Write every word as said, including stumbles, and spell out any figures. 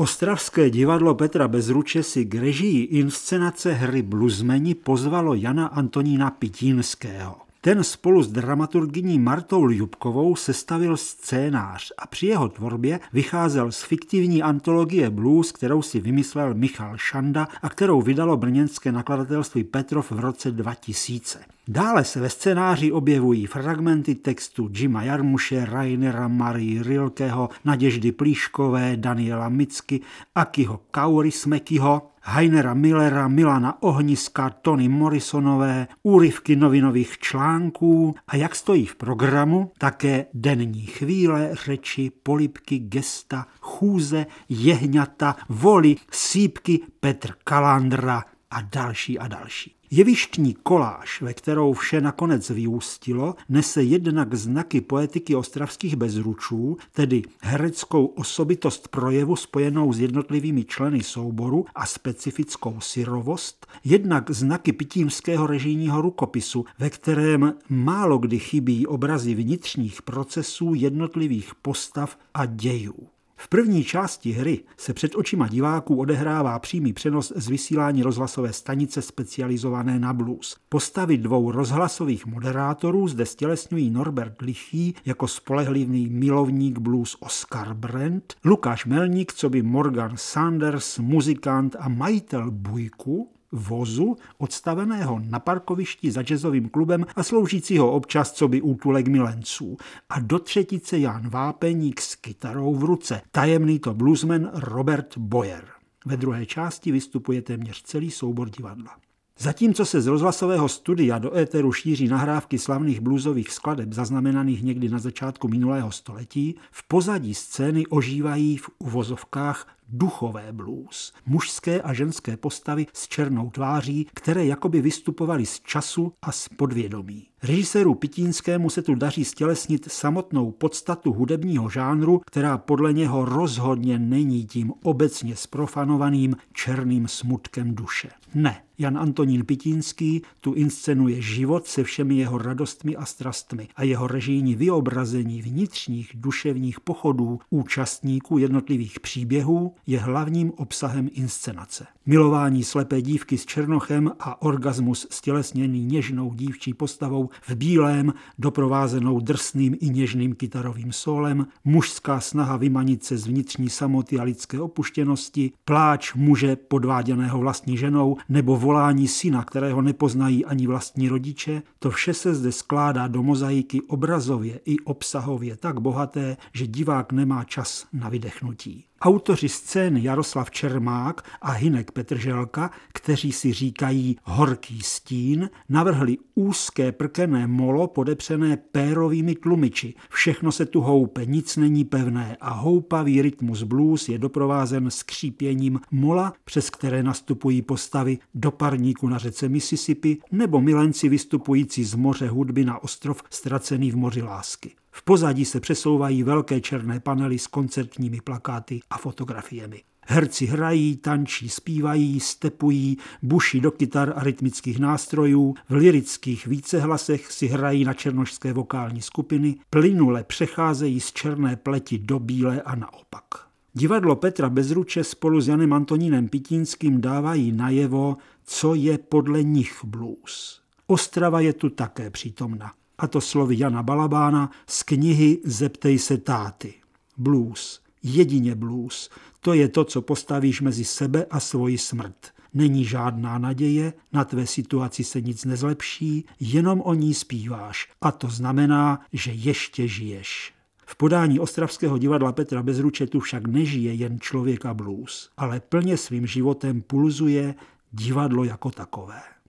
Ostravské divadlo Petra Bezruče si k režii inscenace hry Bluesmeni pozvalo Jana Antonína Pitínského. Ten spolu s dramaturgyní Martou Ljubkovou sestavil scénář a při jeho tvorbě vycházel z fiktivní antologie blues, kterou si vymyslel Michal Šanda a kterou vydalo brněnské nakladatelství Petrov v roce dva tisíce. Dále se ve scénáři objevují fragmenty textu Jima Jarmuše, Rainera, Marii Rilkeho, Naděždy Plíškové, Daniela Micky, Akiho Kaurismäkiho, Heinera Millera, Milana Ohniska, Tony Morrisonové, úryvky novinových článků a jak stojí v programu, také denní chvíle, řeči, polibky, gesta, chůze, jehňata, voly, sípky, Petr Kalandra a další a další. Jevištní koláž, ve kterou vše nakonec vyústilo, nese jednak znaky poetiky ostravských Bezručů, tedy hereckou osobitost projevu spojenou s jednotlivými členy souboru a specifickou syrovost, jednak znaky pitínského režijního rukopisu, ve kterém málo kdy chybí obrazy vnitřních procesů jednotlivých postav a dějů. V první části hry se před očima diváků odehrává přímý přenos z vysílání rozhlasové stanice specializované na blues. Postavy dvou rozhlasových moderátorů zde stělesňují Norbert Lichý jako spolehlivý milovník blues Oscar Brand, Lukáš Melník coby Morgan Sanders, muzikant a majitel bujku, vozu, odstaveného na parkovišti za jazzovým klubem a sloužícího občas coby útulek milenců. A do třetice Jan Vápeník s kytarou v ruce, tajemný to bluesman Robert Boyer. Ve druhé části vystupuje téměř celý soubor divadla. Zatímco se z rozhlasového studia do éteru šíří nahrávky slavných bluesových skladeb zaznamenaných někdy na začátku minulého století, v pozadí scény ožívají v uvozovkách duchové blues. Mužské a ženské postavy s černou tváří, které jakoby vystupovaly z času a z podvědomí. Režiséru Pitínskému se tu daří stělesnit samotnou podstatu hudebního žánru, která podle něho rozhodně není tím obecně zprofanovaným černým smutkem duše. Ne, Jan Antonín Pitínský tu inscenuje život se všemi jeho radostmi a strastmi a jeho režijní vyobrazení vnitřních duševních pochodů účastníků jednotlivých příběhů je hlavním obsahem inscenace. Milování slepé dívky s černochem a orgasmus stělesněný něžnou dívčí postavou v bílém, doprovázenou drsným i něžným kytarovým sólem, mužská snaha vymanit se z vnitřní samoty a lidské opuštěnosti, pláč muže podváděného vlastní ženou nebo volání syna, kterého nepoznají ani vlastní rodiče, to vše se zde skládá do mozaiky obrazově i obsahově tak bohaté, že divák nemá čas na vydechnutí. Autoři scény Jaroslav Čermák a Hynek Petrželka, kteří si říkají Horký stín, navrhli úzké prkené molo podepřené pérovými tlumiči. Všechno se tu houpe, nic není pevné a houpavý rytmus blues je doprovázen skřípěním mola, přes které nastupují postavy do parníku na řece Mississippi nebo milenci vystupující z moře hudby na ostrov ztracený v moři lásky. V pozadí se přesouvají velké černé panely s koncertními plakáty a fotografiemi. Herci hrají, tančí, zpívají, stepují, buší do kytar a rytmických nástrojů, v lyrických vícehlasech si hrají na černošské vokální skupiny, plynule přecházejí z černé pleti do bílé a naopak. Divadlo Petra Bezruče spolu s Janem Antonínem Pitínským dávají najevo, co je podle nich blues. Ostrava je tu také přítomna. A to slovy Jana Balabána z knihy Zeptej se táty. Blues, jedině blues, to je to, co postavíš mezi sebe a svoji smrt. Není žádná naděje, na tvé situaci se nic nezlepší, jenom o ní zpíváš. A to znamená, že ještě žiješ. V podání ostravského divadla Petra Bezruče tu však nežije jen člověk a blues, ale plně svým životem pulzuje divadlo jako takové.